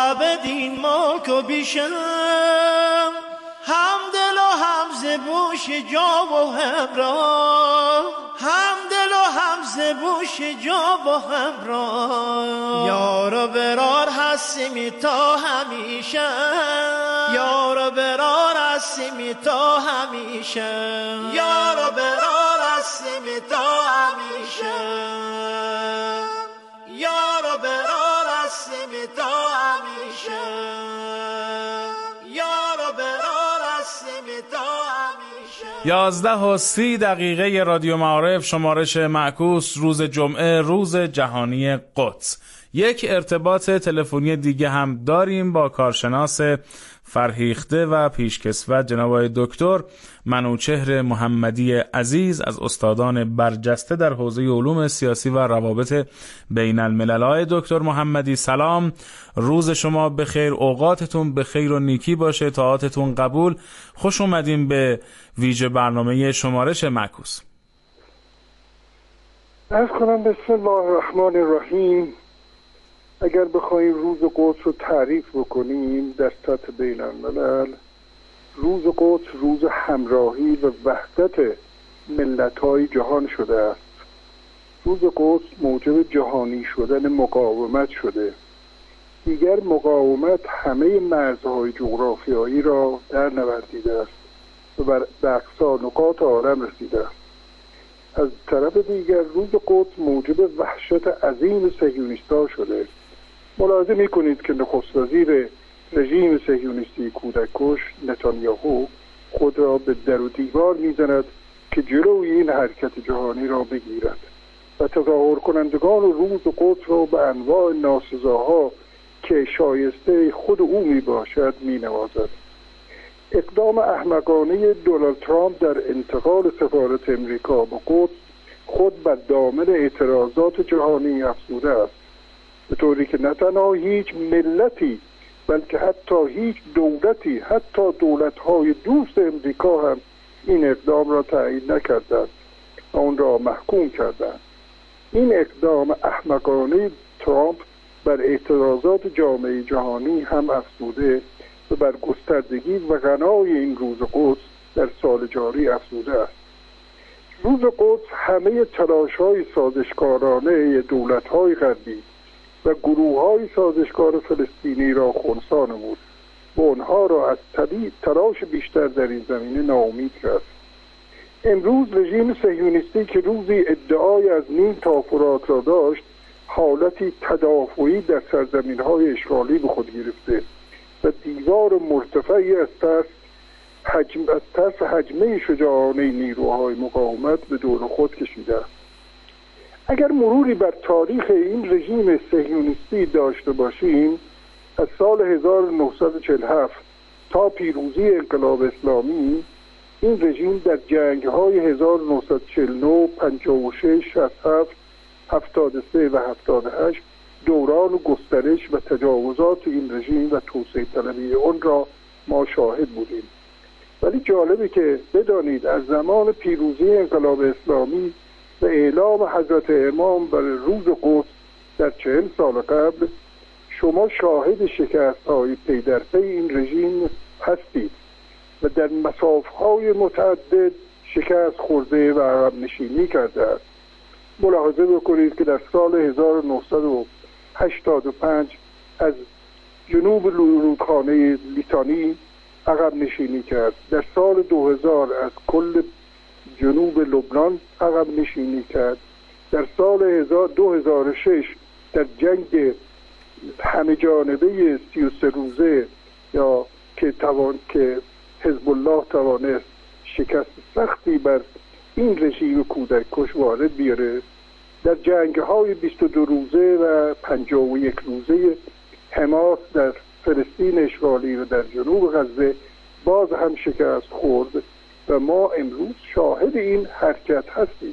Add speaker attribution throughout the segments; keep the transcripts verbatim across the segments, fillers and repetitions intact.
Speaker 1: صاحب دین ملک و بیشم، هم دل و هم زبوش جا و همراه، هم دل و هم زبوش جا و همراه. یارو برار هستیم تا همیشه، یارو برار هستیم تا همیشه، یارو برار هستیم تا همیشه، یارو برار هستیم تا همیشه، یارو برار هستیم تا همیشه.
Speaker 2: یازده و سی دقیقه رادیو معارف، شمارش معکوس، روز جمعه، روز جهانی قدس. یک ارتباط تلفنی دیگه هم داریم با کارشناس فرهیخته و پیشکسوت جناب آقای دکتر منوچهر محمدی عزیز از استادان برجسته در حوزه علوم سیاسی و روابط بین الملل. آقای دکتر محمدی سلام، روز شما بخیر، اوقاتتون بخیر و نیکی باشه، طاعاتتون قبول. خوش اومدیم به ویژه برنامه شمارش معکوس.
Speaker 3: عرض کنم بسم الله الرحمن الرحیم. اگر بخوایم روز قدس رو تعریف بکنیم در سطح بین الملل، روز قدس روز همراهی و وحدت ملت‌های جهان شده است. روز قدس موجب جهانی شدن مقاومت شده. دیگر مقاومت همه مرزهای جغرافیایی را در نوردیده است و به اقصا نقاط عالم رسیده است. از طرف دیگر روز قدس موجب وحشت عظیم صهیونیست‌ها شده. ملاحظه می‌کنید که نخست وزیر رژیم صهیونیستی کودک‌کش نتانیاهو خود را به در و دیوار می‌زند که جلوی این حرکت جهانی را بگیرد و تظاهر کنندگان روز قدس را به انواع ناسزاها که شایسته خود او میباشد مینوازد. اقدام احمقانه دونالد ترامپ در انتقال سفارت امریکا به قدس خود بر دامن اعتراضات جهانی افزوده است، به طوری که نه تنها هیچ ملتی بلکه حتی هیچ دولتی، حتی دولت‌های دوست امریکا هم این اقدام را تایید نکردند و آن را محکوم کردند. این اقدام احمقانه ترامپ بر اعتراضات جامعه جهانی هم افزوده و بر گستردگی و غنای این روز قدس در سال جاری افزوده است. روز قدس همه تلاش‌های سازشکارانه دولت‌های غربی و گروه‌های سازشکار فلسطینی را خنثی نمود و آنها را از تلاش بیشتر در این زمینه ناامید کرد. امروز رژیم صهیونیستی که روزی ادعای از نیم تا فرات را داشت، حالتی تدافعی در سرزمین‌های اشغالی به خود گرفته و دیوار مرتفعی از ترس حجم از ترس حجمه شجاعانه نیروهای مقاومت به دور خود کشیده است. اگر مروری بر تاریخ این رژیم صهیونیستی داشته باشیم، از سال هزار و نهصد و چهل و هفت تا پیروزی انقلاب اسلامی، این رژیم در جنگ‌های هزار و نهصد و چهل و نه، پنجاه و شش، شصت و هفت، هفتاد و سه و هفتاد و هشت دوران گسترش و تجاوزات این رژیم و توسعه طلبی آن را ما شاهد بودیم. ولی جالبه که بدانید از زمان پیروزی انقلاب اسلامی و اعلام حضرت امام برای روز قدس در چهل سال قبل، شما شاهد شکست‌های پی در پی این رژیم هستید و در مسافه‌های متعدد شکست خورده و عقب نشینی کرده است. ملاحظه بکنید که در سال هزار و نهصد و هشتاد و پنج از جنوب رودخانه لیتانی عقب نشینی کرد. در سال دو هزار از کل جنوب لبنان عقب نشینی کرد. در سال دو هزار و شش در جنگ همه جانبه سی و سه روزه یا که توان که حزب الله توانست شکست سختی بر این رژیم کودک‌کش وارد بیاره، در جنگ‌های بیست و دو روزه و پنجاه و یک روزه حماس در فلسطین اشغالی و در جنوب غزه باز هم شکست خورد و ما امروز شاهد این حرکت هستیم.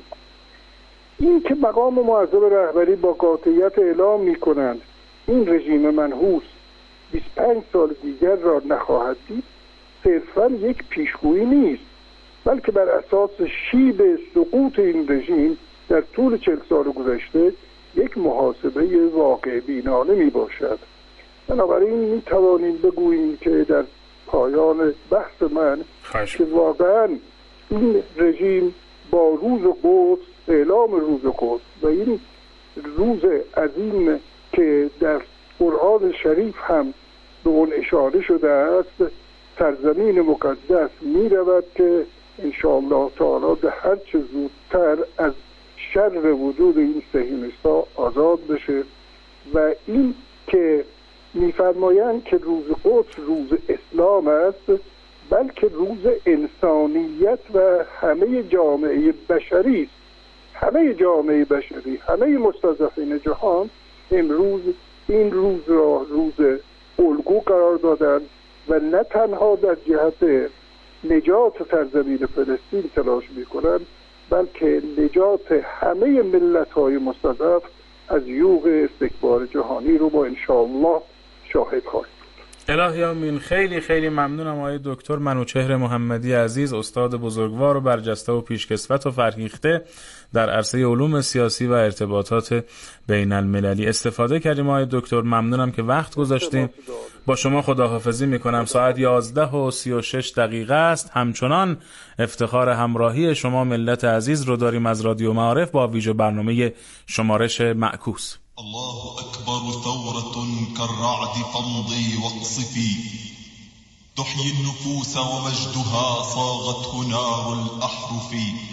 Speaker 3: این که مقام معظم رهبری با قاطعیت اعلام می‌کنند این رژیم منحوس بیست و پنج سال دیگر را نخواهد دید، صرفاً یک پیشگویی نیست، بلکه بر اساس شیب سقوط این رژیم در طول چهل سال گذشته یک محاسبه واقع بینانه می باشد. و بنابراین می توانیم بگوییم که در پایان بحث من که واقعا این رژیم با روز قدس، اعلام روز قدس و این روز عظیم که در قرآن شریف هم به اون اشاره شده است، سرزمین مقدس می رود که انشاءالله تعالی به هر چه زودتر از شر وجود این صهیونیست‌ها آزاد بشه. و این که می‌فرمایند که روز قدس روز اسلام است، بلکه روز انسانیت و همه جامعه بشری است. همه جامعه بشری، همه مستضعفین جهان امروز این روز را روز الگو قرار دادن و نه تنها در جهت نجات سرزمین فلسطین تلاش میکنن، بلکه نجات همه ملت‌های مستضعف از یوغ استکبار جهانی رو با انشاءالله شاهد خواهیم.
Speaker 2: الهی آمین. خیلی خیلی ممنونم آقای دکتر منوچهر محمدی عزیز، استاد بزرگوار و برجسته و پیشکسوت و فرهیخته در عرصه علوم سیاسی و ارتباطات بین المللی. استفاده کردیم آقای دکتر، ممنونم که وقت گذاشتیم. با شما خداحافظی میکنم. ساعت یازده و سی و شش دقیقه است. همچنان افتخار همراهی شما ملت عزیز رو داریم از رادیو معارف با ویژه برنامه شمارش معکوس.
Speaker 4: الله أكبر ثورة كالرعد فامضي واقصفي تحيي النفوس ومجدها صاغته نار الأحرف.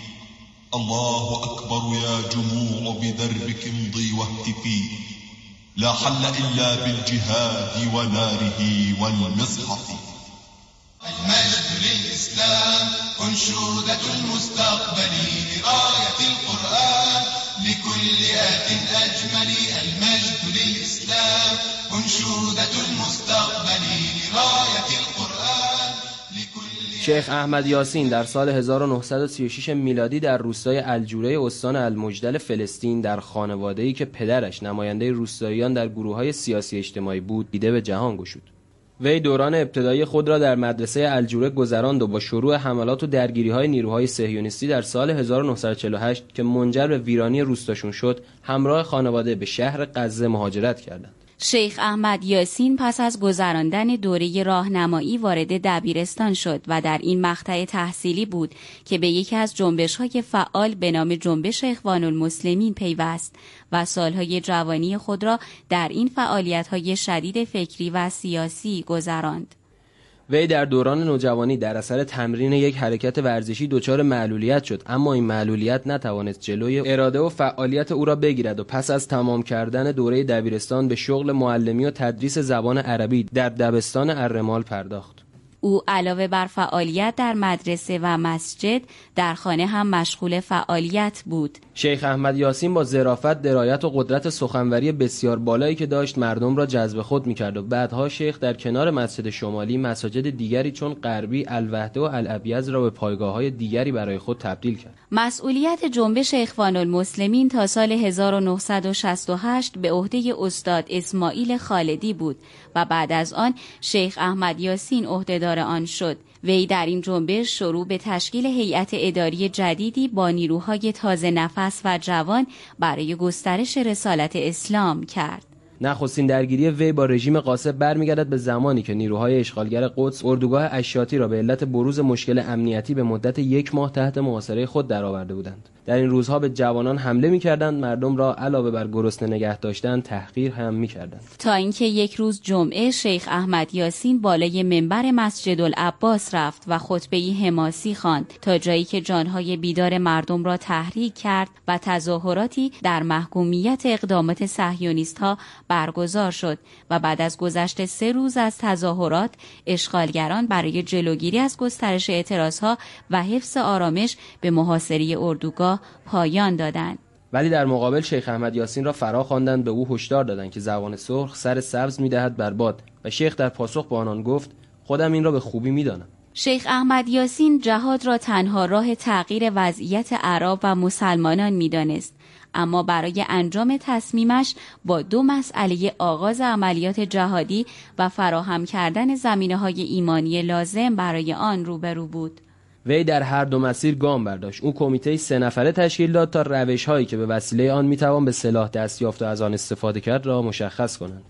Speaker 4: الله أكبر يا جموع بدربك امضي واهتفي لا حل إلا بالجهاد وناره والمصحف. المجد للإسلام أنشودة المستقبل راية القرآن لكل آت أجمل. المجد للإسلام أنشودة المستقبل راية القرآن لكل.
Speaker 5: شیخ احمد یاسین در سال هزار و نهصد و سی و شش میلادی در روستای الجوره استان المجدل فلسطین در خانواده‌ای که پدرش نماینده روستاییان در گروه‌های سیاسی اجتماعی بود دیده به جهان گشود. وی دوران ابتدایی خود را در مدرسه الجوره گذراند و با شروع حملات و درگیری‌های نیروهای صهیونیستی در سال هزار و نهصد و چهل و هشت که منجر به ویرانی روستاشون شد، همراه خانواده به شهر غزه مهاجرت کردند.
Speaker 6: شیخ احمد یاسین پس از گذراندن دوره راهنمایی وارد دبیرستان شد و در این مقطع تحصیلی بود که به یکی از جنبش‌های فعال به نام جنبش اخوان المسلمین پیوست و سالهای جوانی خود را در این فعالیت‌های شدید فکری و سیاسی گذراند.
Speaker 5: وی در دوران نوجوانی در اثر تمرین یک حرکت ورزشی دچار معلولیت شد، اما این معلولیت نتوانست جلوی اراده و فعالیت او را بگیرد و پس از تمام کردن دوره دبیرستان به شغل معلمی و تدریس زبان عربی در دبستان الرمال پرداخت.
Speaker 6: او علاوه بر فعالیت در مدرسه و مسجد، در خانه هم مشغول فعالیت بود.
Speaker 5: شیخ احمد یاسین با ظرافت، درایت و قدرت سخنوری بسیار بالایی که داشت مردم را جذب خود می‌کرد و بعدها شیخ در کنار مسجد شمالی مساجد دیگری چون غربی، الوحده و الابیض را به پایگاه‌های دیگری برای خود تبدیل کرد.
Speaker 6: مسئولیت جنبش اخوان المسلمین تا سال هزار و نهصد و شصت و هشت به عهده استاد اسماعیل خالدی بود و بعد از آن شیخ احمد یاسین عهدهدار آن شد. وی در این جنبش شروع به تشکیل هیئت اداری جدیدی با نیروهای تازه نفس و جوان برای گسترش رسالت اسلام کرد.
Speaker 5: نخستین درگیری وی با رژیم غاصب برمیگردد به زمانی که نیروهای اشغالگر قدس اردوگاه اشاتی را به علت بروز مشکل امنیتی به مدت یک ماه تحت محاصره خود درآورده بودند. در این روزها به جوانان حمله می‌کردند، مردم را علاوه بر گرسنه نگه داشتن تحقیر هم می‌کردند.
Speaker 6: تا اینکه یک روز جمعه شیخ احمد یاسین بالای منبر مسجد العباس رفت و خطبه‌ای حماسی خواند تا جایی که جانهای بیدار مردم را تحریک کرد و تظاهراتی در محکومیت اقدامات صهیونیست‌ها برگزار شد و بعد از گذشت سه روز از تظاهرات، اشغالگران برای جلوگیری از گسترش اعتراضها و حفظ آرامش به محاصره اردوگاه پایان دادند.
Speaker 5: ولی در مقابل شیخ احمد یاسین را فرا خواندند، به او هشدار دادند که زبان سرخ سر سبز می‌دهد بر باد و شیخ در پاسخ به آنان گفت خودم این را به خوبی می‌دانم.
Speaker 6: شیخ احمد یاسین جهاد را تنها راه تغییر وضعیت اعراب و مسلمانان می‌دانست، اما برای انجام تصمیمش با دو مسئله آغاز عملیات جهادی و فراهم کردن زمینه‌های ایمانی لازم برای آن روبرو بود.
Speaker 5: وی در هر دو مسیر گام برداشت. او کمیته سه نفره تشکیل داد تا روش‌هایی که به وسیله آن میتوان به سلاح دستیافت و از آن استفاده کرد را مشخص کنند.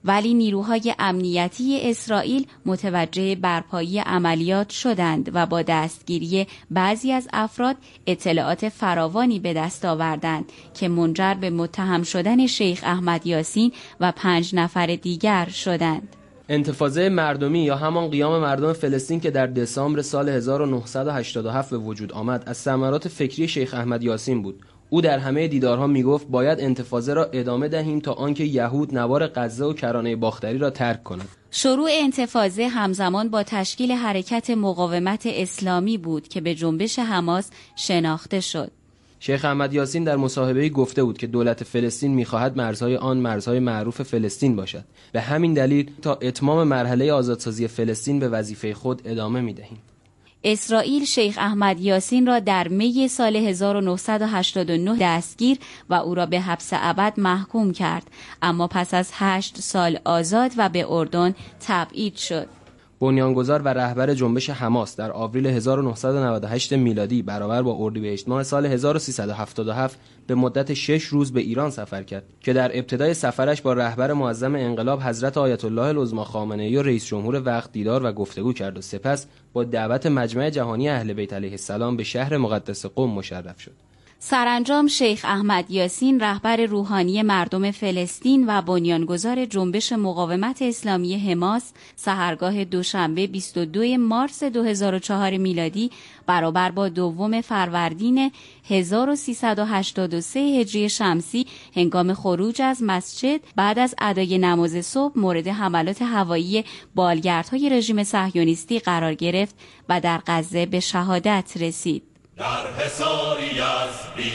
Speaker 6: ولی نیروهای امنیتی اسرائیل متوجه برپایی عملیات شدند و با دستگیری بعضی از افراد اطلاعات فراوانی به دست آوردند که منجر به متهم شدن شیخ احمد یاسین و پنج نفر دیگر شدند.
Speaker 5: انتفاضه مردمی یا همان قیام مردم فلسطین که در دسامبر سال هزار و نهصد و هشتاد و هفت به وجود آمد از ثمرات فکری شیخ احمد یاسین بود. او در همه دیدارها میگفت باید انتفاضه را ادامه دهیم تا آنکه یهود نوار غزه و کرانه باختری را ترک کنند.
Speaker 6: شروع انتفاضه همزمان با تشکیل حرکت مقاومت اسلامی بود که به جنبش حماس شناخته شد.
Speaker 5: شیخ احمد یاسین در مصاحبه‌ای گفته بود که دولت فلسطین می‌خواهد مرزهای آن مرزهای معروف فلسطین باشد. به همین دلیل تا اتمام مرحله آزادسازی فلسطین به وظیفه خود ادامه می‌دهیم.
Speaker 6: اسرائیل شیخ احمد یاسین را در می سال هزار و نهصد و هشتاد و نه دستگیر و او را به حبس ابد محکوم کرد، اما پس از هشت سال آزاد و به اردن تبعید شد.
Speaker 5: بنیانگذار و رهبر جنبش حماس در آوریل هزار و نهصد و نود و هشت میلادی برابر با اردیبهشت ماه سال هزار و سیصد و هفتاد و هفت به مدت شش روز به ایران سفر کرد که در ابتدای سفرش با رهبر معظم انقلاب حضرت آیت الله العظمی خامنه‌ای و رئیس جمهور وقت دیدار و گفتگو کرد و سپس با دعوت مجمع جهانی اهل بیت علیه السلام به شهر مقدس قم مشرف شد.
Speaker 6: سرانجام شیخ احمد یاسین رهبر روحانی مردم فلسطین و بنیانگذار جنبش مقاومت اسلامی حماس سحرگاه دوشنبه بیست و دوم مارس دو هزار و چهار میلادی برابر با دوم فروردین هزار و سیصد و هشتاد و سه هجری شمسی هنگام خروج از مسجد بعد از ادای نماز صبح مورد حملات هوایی بالگردهای رژیم صهیونیستی قرار گرفت و در غزه به شهادت رسید.
Speaker 7: در حصاری از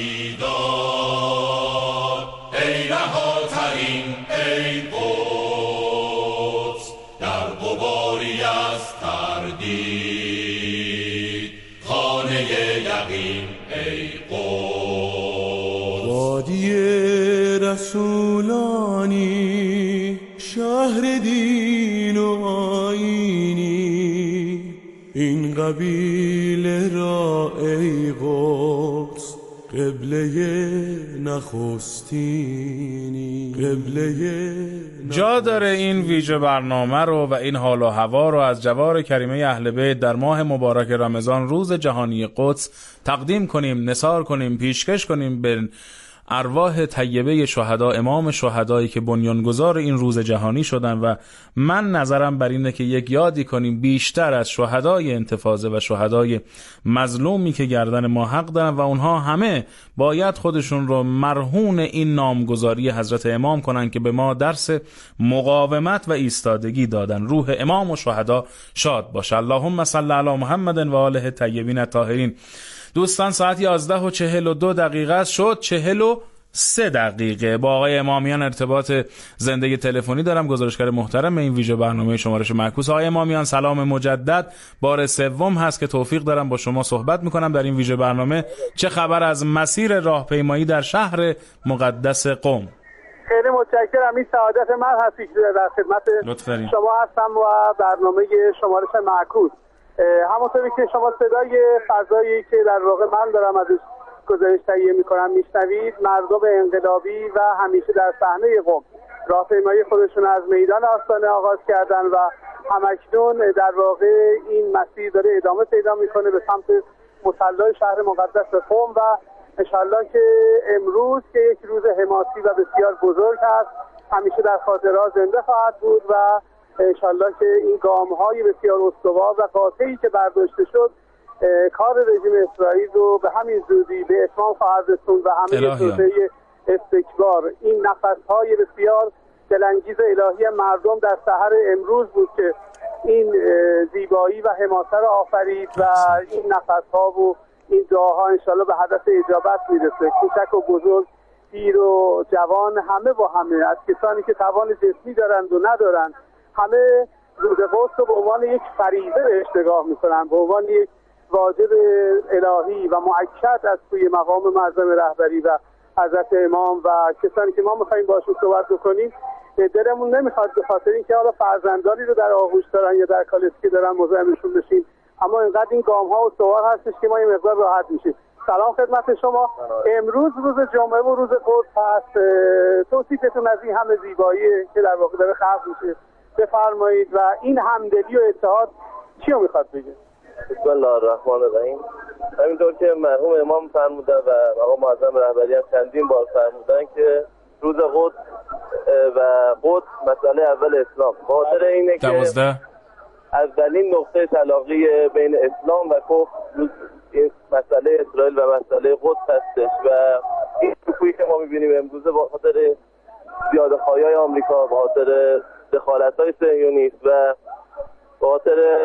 Speaker 7: بیدار ای رهاترین ای قدس، در غباری از تردید خانه یقین ای قدس.
Speaker 8: وادی رسولانی شهر دین و آیینی، این قبیله را ای قدس قبله نخستینی، قبله
Speaker 2: جا داره این ویژه برنامه رو و این حال و هوا رو از جوار کریمه اهل بیت در ماه مبارک رمضان روز جهانی قدس تقدیم کنیم، نثار کنیم، پیشکش کنیم به ارواح طیبه شهدا، امام شهدایی که بنیانگذار این روز جهانی شدن و من نظرم بر اینه که یک یادی کنیم بیشتر از شهدای انتفاضه و شهدای مظلومی که گردن ما حق دارن و اونها همه باید خودشون رو مرهون این نامگذاری حضرت امام کنن که به ما درس مقاومت و ایستادگی دادن. روح امام و شهدا شاد باشه. اللهم صل علی محمد و آله طیبین الطاهرین. دوستان ساعت یازده و چهل و دو دقیقه شد، چهل و سه دقیقه با آقای امامیان ارتباط زنده تلفنی دارم، گزارشگر محترم این ویژه برنامه شمارش معکوس. آقای امامیان سلام مجدد، بار سوم هست که توفیق دارم با شما صحبت میکنم در این ویژه برنامه. چه خبر از مسیر راهپیمایی در شهر مقدس قم؟
Speaker 3: خیلی متشکرم. این سعادت من هستی که در خدمت شما هستم و برنامه شمارش معکوس. همونطوری که شما صدای فضایی که در واقع من دارم ازش گزارش تهیه میکنم میشنوید، مردم انقلابی و همیشه در صحنه قم راهپیمایی خودشون از میدان آستانه آغاز کردن و همکنون در واقع این مسیر داره ادامه پیدا میکنه به سمت مصلی شهر مقدس قم و انشالله که امروز که یک روز حماسی و بسیار بزرگ هست همیشه در خاطرها زنده خواهد بود و انشالله که این گام‌های بسیار استوار و قاطعی که برداشته شد کار رژیم اسرائیل رو به همین زودی به اتمام خواهد رسوند و همه توطئه استکبار. این نفس‌های بسیار دلانگیز الهی مردم در سحر امروز بود که این زیبایی و حماسه را آفرید و این نفس‌ها و این دعاها انشالله به هدف اجابت میرسه. کوچک و بزرگ، پیر و جوان، همه با همه، از کسانی که توان جسمی دارند و ندارند، همه روز قدس رو به عنوان یک فریضه بهش نگاه میکنن، به عنوان یک واجب الهی و مؤکد از سوی مقام معظم رهبری و حضرت امام و کسانی که ما میخواییم باشون صحبت بکنیم. دلمون نمیخواد به خاطر اینکه حالا فرزندانی رو در آغوش دارن یا در کالسکه دارن مزاحمشون بشیم، اما اینقدر این گام ها و سوار هستش که ما یه مقدار راحت میشیم. سلام خدمت شما. امروز روز جمعه و روز قدس هست. توصیفتون از این همه زیبایی که در واقع داره خلق میشه بفرمایید و این همدلی و اتحاد چی رو میخواد بگه؟
Speaker 9: بسم الله الرحمن الرحیم. همینطور که مرحوم امام فرمودن و آقا معظم رهبری هم چندین بار فرمودن که روز قدس و قدس مسئله اول اسلام، خاطر اینه که
Speaker 2: دوازده
Speaker 9: اولین نقطه تلاقی بین اسلام و کفر این مسئله اسرائیل و مسئله قدس هستش و این شکویی که ما میبینیم امروز با خاطر زیادخواهی‌های آمریکا، با خاطر دخالت‌های صهیونیست و با خاطر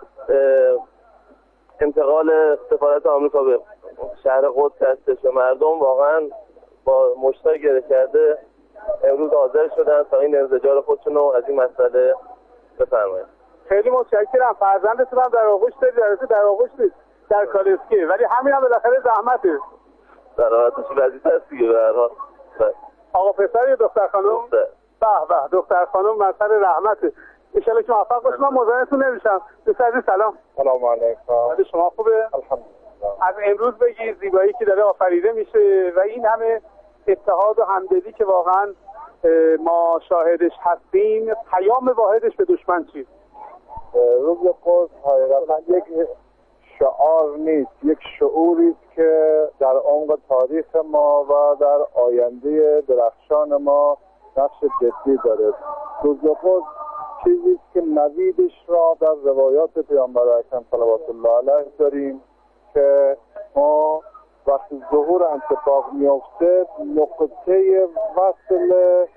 Speaker 9: انتقال سفارت آمریکا به شهر قدس هستش و مردم واقعا با مشتاق گره کرده امروز حاضر شدن تا این انزجار خودشون رو از این مسئله بفرمایید.
Speaker 3: خیلی متشکرم. فرزندتون هم در آغوش دارید، درسته در آغوش نیست، در کالسکیه، ولی همین هم بالاخره زحمته.
Speaker 9: در حالتش وظیفه است دیگه. به هر حال
Speaker 3: آقا پسر یا دختر خانم؟ به به دختر خانم مظهر رحمته. ان شاء الله که موفق باشید. من مزاحمتون نمیشم. دوست عزیز سلام.
Speaker 9: سلام علیکم.
Speaker 3: حال شما خوبه؟
Speaker 9: الحمدلله.
Speaker 3: از امروز بگید زیبایی که داره آفریده میشه و این همه اتحاد و همدلی که واقعا ما شاهدش هستیم، پیام واحدش به دشمن چیه؟
Speaker 9: روز قدس حقیقتا یک شعار نیست، یک شعوری است که در عمق تاریخ ما و در آینده درخشان ما نقش جدی داره. روز قدس چیزی است که نویدش را در روایات پیامبر اکرم صلوات الله علیه داریم که ما وقتی ظهور اتفاق میفته نقطه وصل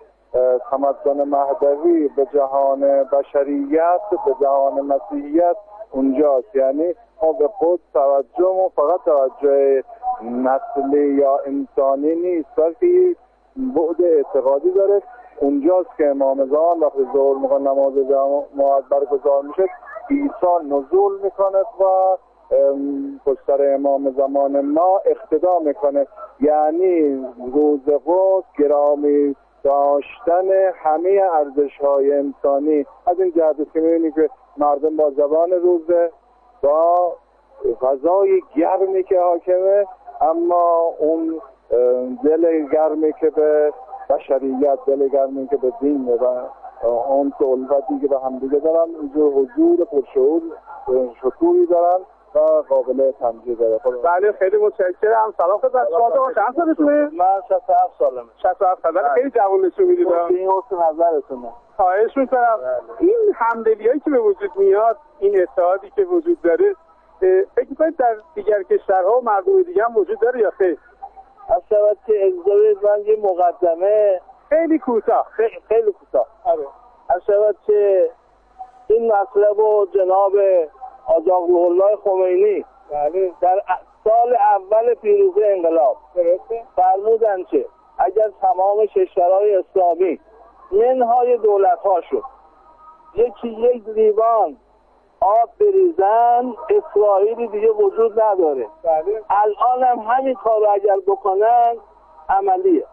Speaker 9: تمدن مهدوی به جهان بشریت، به جهان مسیحیت اونجاست. یعنی ما به خود توجه فقط توجه نسلی یا انسانی نیست، بلکه بعد اعتقادی داره. اونجاست که امام زمان وقتی ظهور میکنه، نماز جماعت برگزار میشه، عیسی نزول میکنه و پشتر امام زمان ما اقتدا میکنه. یعنی روز قدس گرامی داشتن همه ارزش‌های انسانی. از این جهت که می‌بینی که مردم با زبان روزه، با غذای گرمی که حاکمه، اما اون دل گرمی که به بشریت، دل گرمی که به دین و اون الفتی که به همدیگه دارن، حضور پرشعور شکوهی دارن و قابل تمجید داره.
Speaker 3: بله خیلی متشکرم. سلام خدمت شما. چند سالتونه؟
Speaker 9: من شصت و هفت سالمه.
Speaker 3: شصت و هفت ساله. خیلی جوان نشون میدید.
Speaker 9: این حسن نظرتونه.
Speaker 3: خواهش میکنم. این همدلیایی که به وجود میاد، این اتحادی که وجود داره، فکر میکنید در دیگر کشورها و مردم دیگه هم وجود داره یا خیر؟
Speaker 9: اصلا که اجازه من یه مقدمه
Speaker 3: خیلی کوتاه
Speaker 9: خیلی خیلی کوتاه.
Speaker 3: آره.
Speaker 9: اصلا که این مطلب و جناب آقا روح الله خمینی
Speaker 3: بله
Speaker 9: در سال اول پیروزی انقلاب فرمودن که اگر تمام کشورهای اسلامی منهای دولت‌هاشون یکی یک لیوان آب بریزن، اسرائیلی دیگه وجود نداره.
Speaker 3: بله.
Speaker 9: الان هم همین کار رو اگر بکنن عملیه.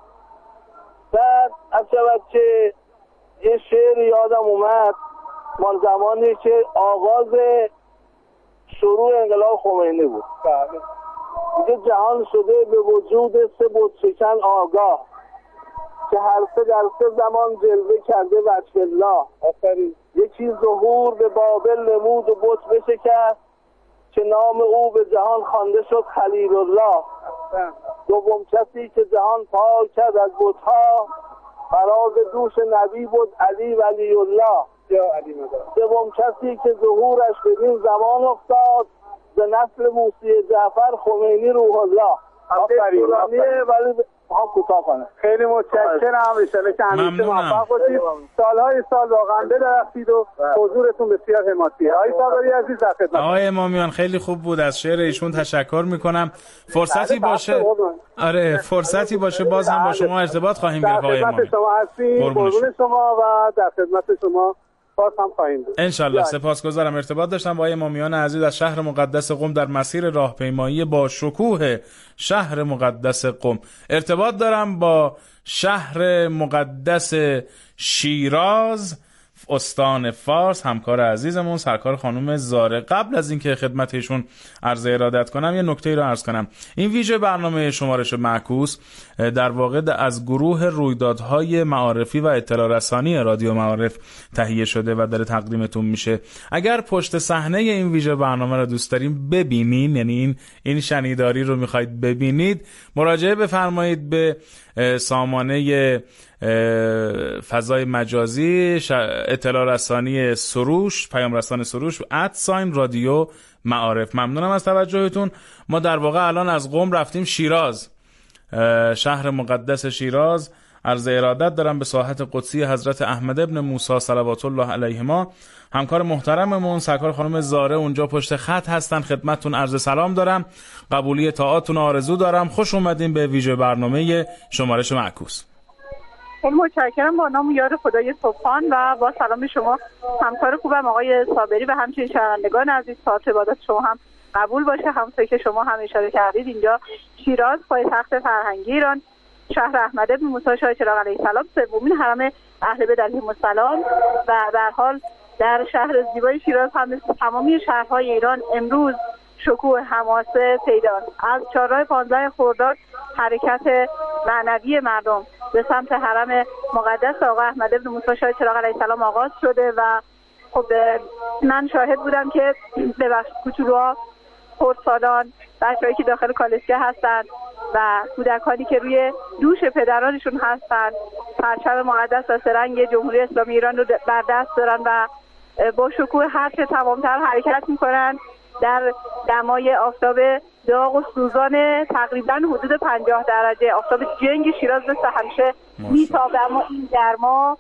Speaker 9: بعد از شود که یه شعر یادم اومد مال زمانی که آغاز شروع انقلاب خمینی بود.
Speaker 3: بله.
Speaker 9: دیگه جهان شده به وجود سه بتشکن آگاه که هر سه در سه زمان جلوه کرده وجه الله.
Speaker 3: آفرین.
Speaker 9: یکی ظهور به بابل نمود و بت بشکست که نام او به جهان خوانده شد خلیل الله. دوم کسی که جهان پاک کرد از بت‌ها فراز دوش نبی بود علی ولی الله. سوم کسی که ظهورش بدین زمان افتاد ز نسل موسی جعفر خمینی روح الله.
Speaker 3: آفرین.
Speaker 9: ولی ها کوتاه کنه.
Speaker 3: خیلی متشکرم. ان شاءالله که همیشه موفق باشید. سالهای سال واقعا بدرخشید و حضورتون بسیار حماسیه. آقای صابری عزیز در خدمت.
Speaker 2: آقای امامیان خیلی خوب بود، از شعر ایشون تشکر میکنم. فرصتی باشه آره فرصتی باشه باز هم با شما ارتباط خواهیم گرفت آقای امامیان.
Speaker 3: در خدمت شما هستیم. قربون شما و در خدمت شما باز هم خواهیم بود.
Speaker 2: ان شاء الله. سپاسگزارم. ارتباط داشتم با آقای امامیان عزیز از شهر مقدس قم در مسیر راهپیمایی با شکوه شهر مقدس قم. ارتباط دارم با شهر مقدس شیراز. استان فارس، همکار عزیزمون سرکار خانم زاره. قبل از اینکه خدمت ایشون عرض ارادت کنم یه نکته رو عرض کنم. این ویژه برنامه شمارش معکوس در واقع از گروه رویدادهای معارفی و اطلاع رسانی رادیو معارف تهیه شده و داره تقدیمتون میشه. اگر پشت صحنه این ویژه برنامه رو دوست داریم ببینین، یعنی این این شنیداری رو میخواید ببینید، مراجعه بفرمایید به سامانه فضای مجازی اطلاع رسانی سروش، پیام رسان سروش ات ساین رادیو معارف. ممنونم از توجهتون. ما در واقع الان از قم رفتیم شیراز، شهر مقدس شیراز. عرض ارادت دارم به ساحت قدسی حضرت احمد ابن موسی صلوات الله علیهما. همکار محترممون سرکار خانم زاره اونجا پشت خط هستن، خدمتتون عرض سلام دارم، قبولی طاعاتون آرزو دارم. خوش اومدین به ویژه برنامه شمارش معکوس.
Speaker 10: خیلی متشکرم. با نام یار خدای سبحان و با سلام شما همکار خوبم آقای صابری و همچنین شنوندگان عزیز، ساعت عبادت شما هم قبول باشه. همونطور که شما هم اشاره کردید اینجا شیراز، پایتخت فرهنگی ایران، شهر احمد بن موسی شاه چراغ علیه السلام، سومین حرم اهل بیت علیهم السلام و در حال در شهر زیبای شیراز هم مثل تمامی شهرهای ایران امروز شکوه حماسه پیداست. از چهارراه پانزده خرداد حرکت معنوی مردم به سمت حرم مقدس آقا احمد بن موسی شاه چراغ علیه السلام آغاز شده و خب من شاهد بودم که به بخش کوچولوها، خردسالان، بچه‌هایی که داخل کالسکه هستند و کودکانی که روی دوش پدرانشون هستند پرچم مقدس و سرنگ جمهوری اسلامی ایران رو بر دست دارن و با شکوه هرچه تمامتر حرکت میکنن در دمای آفتاب داغ و سوزان تقریبا حدود پنجاه درجه. آفتاب جنگ شیراز مثل همیشه میتابه، اما این گرما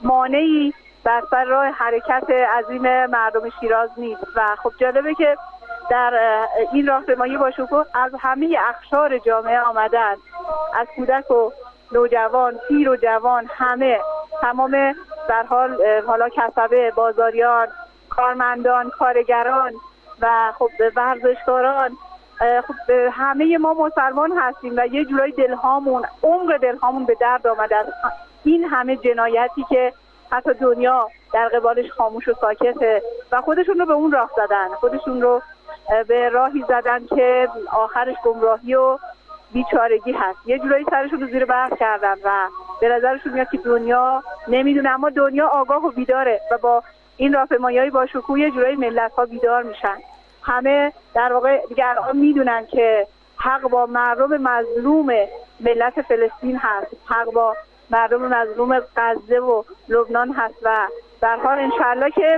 Speaker 10: مانعی بر سر راه حرکت عظیم مردم شیراز نیست و خب جالبه که در این راهپیمایی با شکوه از همه اقشار جامعه آمدن، از کودک و نوجوان، پیر و جوان، همه، تمام در حال حالا کسبه، بازاریان، کارمندان، کارگران و خب ورزشکاران. خب همه ما مسلمان هستیم و یه جورای دلهامون، عمق دلهامون به درد آمده است. این همه جنایتی که حتی دنیا در قبالش خاموش و ساکته و خودشون رو به اون راه زدن، خودشون رو به راهی زدن که آخرش گمراهی و بیچارگی هست. یه جورایی سرشون رو زیر برف کردن و به نظرشون میاد که دنیا نمیدونه، اما دنیا آگاه و بیداره و با این راهپیمایی‌های با شکوه یه جورایی ملت‌ها بیدار میشن. همه در واقع دیگه الان میدونن که حق با مردم مظلوم ملت فلسطین هست، حق با مردم مظلوم غزه و لبنان هست و در حال انشالله که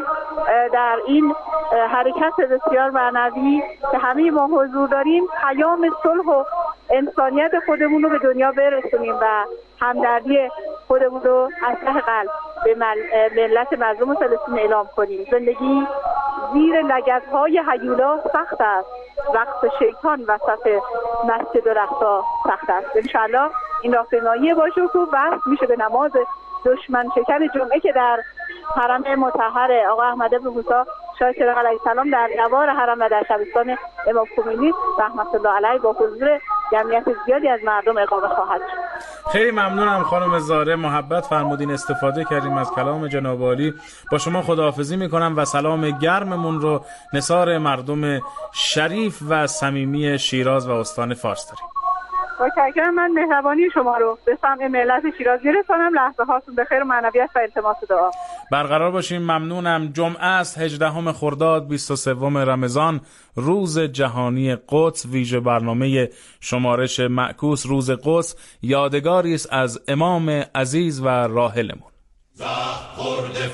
Speaker 10: در این حرکت بسیار معنوی که همه ما حضور داریم پیام صلح و انسانیت خودمون رو به دنیا برسونیم و همدردی خودمون رو از ته قلب به ملت مظلوم فلسطین اعلام کنیم. زندگی زیر لگدهای هیولا سخت است، وقت شیطان وسط مسجد الاقصی سخت است. انشالله این راهپیمایی با شکوه وصل میشه به نماز دشمن شکن جمعه که در حرم مطهر آقا احمد بن موسی شاه چراغ علیه السلام در دوار حرم و در شبستان امام خمینی رحمت الله علیه با حضور جمعیت زیادی از مردم اقامه خواهد شد.
Speaker 2: خیلی ممنونم خانم زاره، محبت فرمودین، استفاده کردیم از کلام جناب عالی. با شما خداحافظی میکنم و سلام گرممون رو نثار مردم شریف و صمیمی شیراز و استان فارس داریم.
Speaker 10: متشکرم. من مهربانی شما رو به سمع ملت شیراز میرسانم. لحظه هاتون بخیر و معنویت و التماس دعا.
Speaker 2: برقرار باشیم. ممنونم. جمعه است هجدهم خرداد بیست و سوم رمضان، روز جهانی قدس. ویژه برنامه شمارش معکوس روز قدس یادگاری است از امام عزیز و راحلمون.
Speaker 7: زخم خورده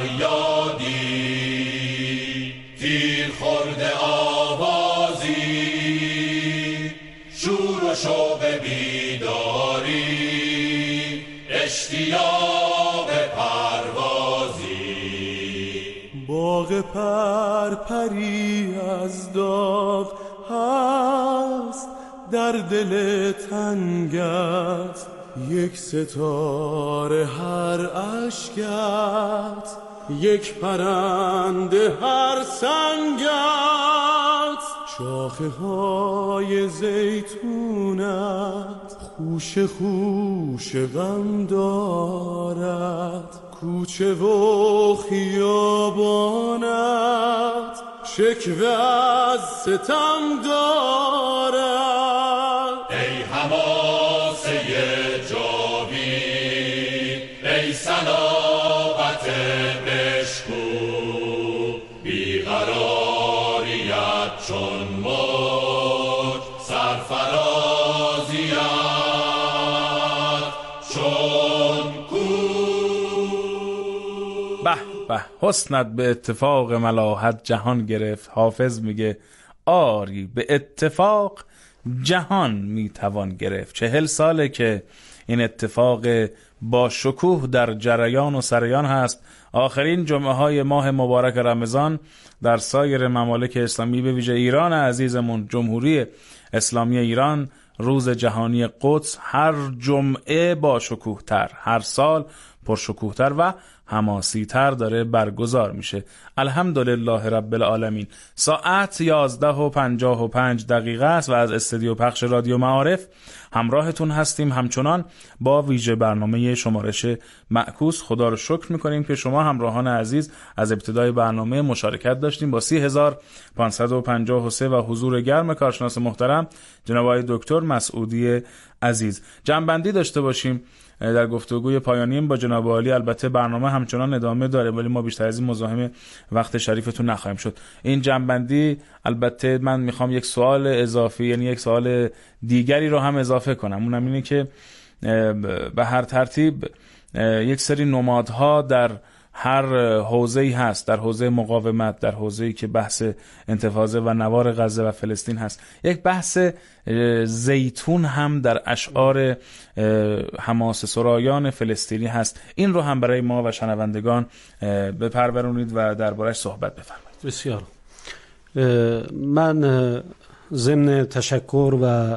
Speaker 7: فریادی، تیر خورده آوازی، شور و شوق بیداری، اشتیاق پروازی.
Speaker 8: باغ پرپری از داغ هست در دل تنگت، یک ستاره هر اشکت، یک پرنده هر سنگت. شاخه های زیتونت خوش خوش غم دارد، کوچه و خیابانت شکوه از ستم دارد.
Speaker 7: ای حماسه جاوید، ای صناعت بشکو، بیقراریت چون موج، سرفرازیت چون کوه.
Speaker 2: به به حسنت به اتفاق ملاحت جهان گرفت. حافظ میگه آری به اتفاق جهان میتوان گرفت. چهل ساله که این اتفاق با شکوه در جریان و سریان هست. آخرین جمعه های ماه مبارک رمضان در سایر ممالک اسلامی به ویژه ایران عزیزمون، جمهوری اسلامی ایران، روز جهانی قدس هر جمعه با شکوه تر، هر سال پرشکوه تر و حماسی تر داره برگزار میشه. الحمدلله رب العالمین. ساعت یازده و پنجاه و پنج دقیقه است و از استودیو پخش رادیو معارف همراهتون هستیم همچنان با ویژه برنامه شمارش معکوس. خدا رو شکر میکنیم که شما همراهان عزیز از ابتدای برنامه مشارکت داشتیم با سی هزار پانصد و پنجاه و سه و حضور گرم کارشناس محترم جناب آقای دکتر مسعودی عزیز. جمع‌بندی داشته باشیم در گفتگوی پایانیم با جناب عالی. البته برنامه همچنان ادامه داره ولی ما بیشتر از این مزاحم وقت شریفتون نخواهیم شد. این جمع‌بندی البته من میخوام یک سوال اضافی، یعنی یک سوال دیگری رو هم اضافه کنم. اونم اینه که به هر ترتیب یک سری نمادها در هر حوزه‌ای هست، در حوزه مقاومت، در حوزه‌ای که بحث انتفاضه و نوار غزه و فلسطین هست. یک بحث زیتون هم در اشعار حماسه سرایان فلسطینی هست. این رو هم برای ما و شنوندگان بپرورونید و دربارش صحبت بفرمایید.
Speaker 11: بسیار. من ضمن تشکر و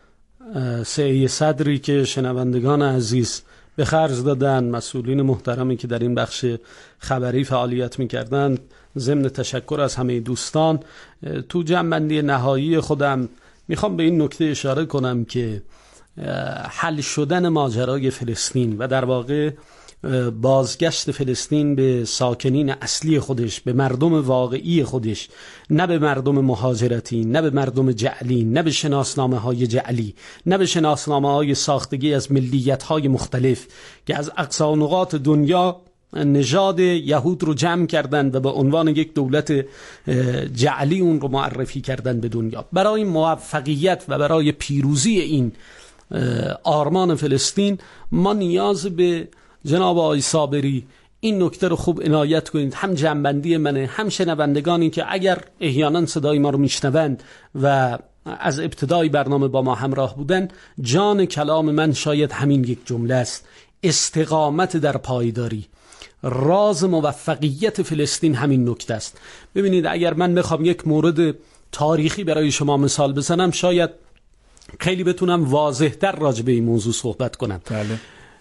Speaker 11: سعی صدری که شنوندگان عزیز به خرج دادن، مسئولین محترمی که در این بخش خبری فعالیت می‌کردند، ضمن تشکر از همه دوستان، تو جمع‌بندی نهایی خودم میخوام به این نکته اشاره کنم که حل شدن ماجرای فلسطین و در واقع بازگشت فلسطین به ساکنین اصلی خودش، به مردم واقعی خودش، نه به مردم مهاجرتی، نه به مردم جعلی، نه به شناسنامه های جعلی، نه به شناسنامه های ساختگی از ملیت های مختلف که از اقصا نقاط دنیا نژاد یهود رو جمع کردن و به عنوان یک دولت جعلی اون رو معرفی کردن به دنیا. برای موفقیت و برای پیروزی این آرمان فلسطین ما نیاز به جناب آقای صابری این نکته رو خوب عنایت کنید. هم جنبندی منه، هم شنوندگانی که اگر احیانا صدای ما رو میشنوند و از ابتدای برنامه با ما همراه بودن، جان کلام من شاید همین یک جمله است: استقامت در پایداری. راز موفقیت فلسطین همین نکته است. ببینید، اگر من بخوام یک مورد تاریخی برای شما مثال بزنم، شاید خیلی بتونم واضح‌تر راجع به این موضوع صحبت کنم.
Speaker 2: بله.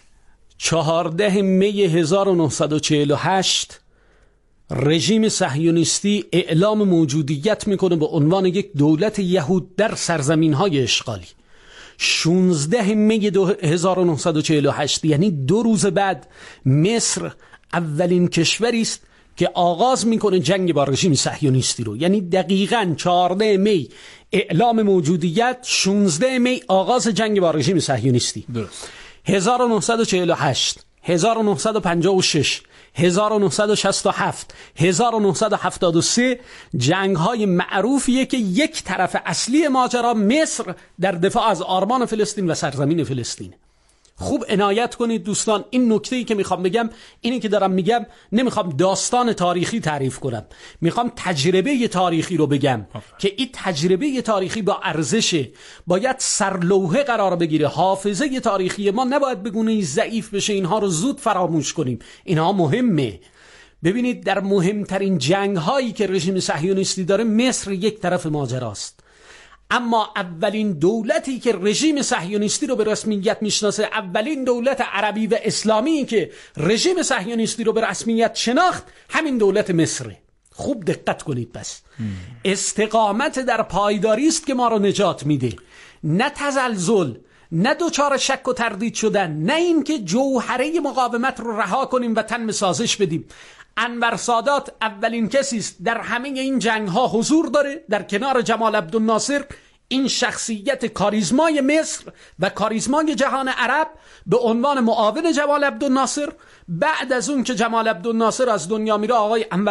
Speaker 11: چهارده می هزار و نهصد و چهل و هشت رژیم صهیونیستی اعلام موجودیت میکنه به عنوان یک دولت یهود در سرزمین‌های اشغالی. شانزده می هزار و نهصد و چهل و هشت، یعنی دو روز بعد، مصر اولین کشوری است که آغاز میکنه جنگ با رژیم صهیونیستی رو. یعنی دقیقاً چهارده می اعلام موجودیت، شانزده می آغاز جنگ با رژیم صهیونیستی.
Speaker 2: درست.
Speaker 11: هزار و نهصد و چهل و هشت، هزار و نهصد و پنجاه و شش، هزار و نهصد و شصت و هفت، هزار و نهصد و هفتاد و سه جنگ های معروفیه که یک طرف اصلی ماجرا مصر در دفاع از آرمان فلسطین و سرزمین فلسطین. خوب عنایت کنید دوستان، این نکته‌ای که میخوام بگم، اینی که دارم میگم، نمیخوام داستان تاریخی تعریف کنم، میخوام تجربه تاریخی رو بگم که این تجربه تاریخی با ارزشه، باید سرلوحه قرار بگیره. حافظه تاریخی ما نباید بگونه ضعیف بشه، اینها رو زود فراموش کنیم، اینها مهمه. ببینید، در مهمترین جنگ هایی که رژیم صهیونیستی داره، مصر یک طرف ماجراست. اما اولین دولتی که رژیم صهیونیستی رو به رسمیت میشناسه، اولین دولت عربی و اسلامی که رژیم صهیونیستی رو به رسمیت شناخت، همین دولت مصره. خوب دقت کنید. پس استقامت در پایداری است که ما رو نجات میده، نه تزلزل، نه دوچار شک و تردید شدن، نه این که جوهره مقاومت رو رها کنیم و تن به سازش بدیم. انور سادات اولین کسی است در همه این جنگ ها حضور داره، در کنار جمال عبدالناصر. این شخصیت کاریزمای مصر و کاریزمای جهان عرب به عنوان معاون جمال عبدالناصر، بعد از اون که جمال عبدالناصر از دنیا میره آقای انور